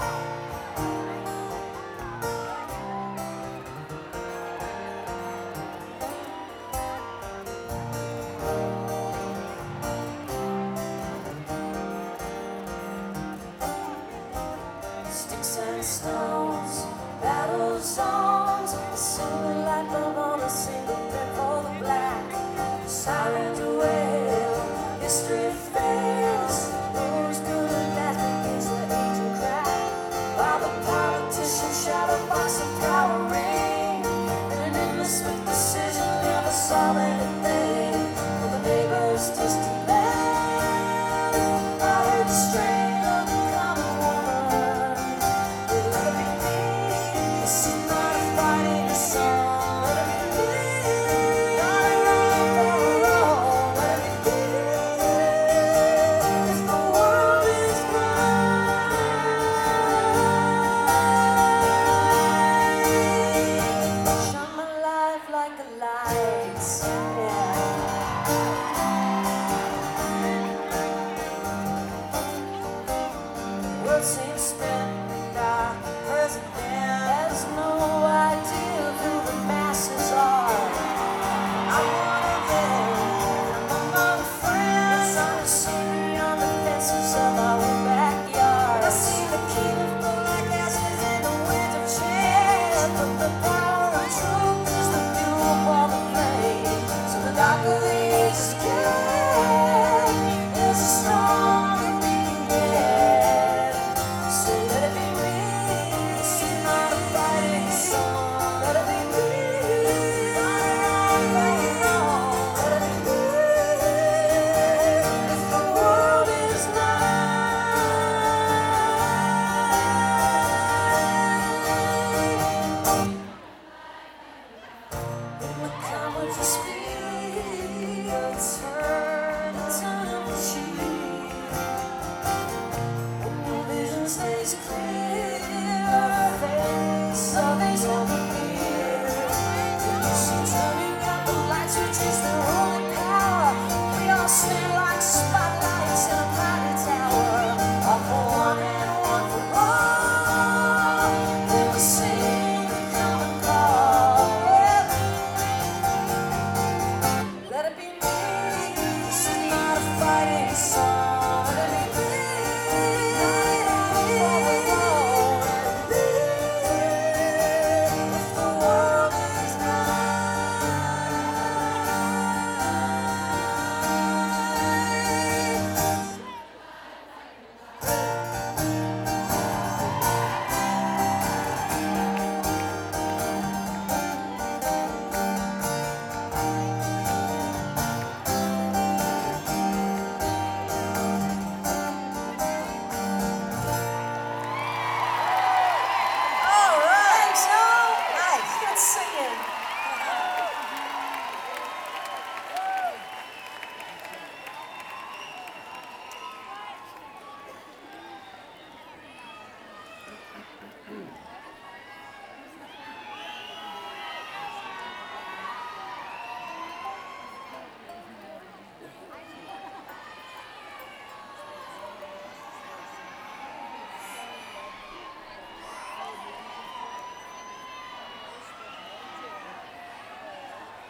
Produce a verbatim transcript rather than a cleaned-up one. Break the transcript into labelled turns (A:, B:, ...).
A: Sticks and stones, battle songs, a single light bulb on a single bed for the black. Sirens wail, history fails. Who's good at that begins the aging crack. While the politicians shout a box of power ring, and an endless split decision never solve anything. For the neighbors distant land, I heard the strain of the common woman. Let it be me, this is not a fighting song. Let it be me, not a wrong, let it be me. If the world is mine, shine my life like a light, yeah. World seems spent, and our president has no idea who the masses are. I'm one of them, among the friends on the scenery on the fences of our own backyard. I see the kingdom black ashes in the wind of change, but the power of truth is the fuel for the flame. So the darker the ages get, there's a stronger we can get. So let it be me, this is not a fighting song. Let it be me, right or wrong, let it be me. If the world is mine, when the calm would just be a turn, a turn of the cheek. When your vision stays clear.